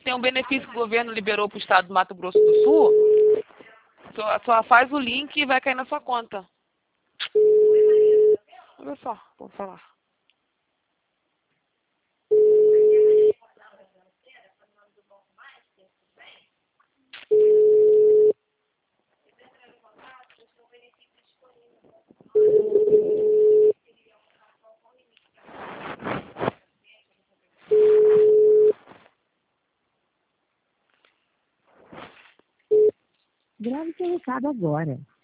tem um benefício que o governo liberou para o estado do Mato Grosso do Sul. Só faz o link e vai cair na sua conta. Olha só, vou falar. Grave seu recado agora.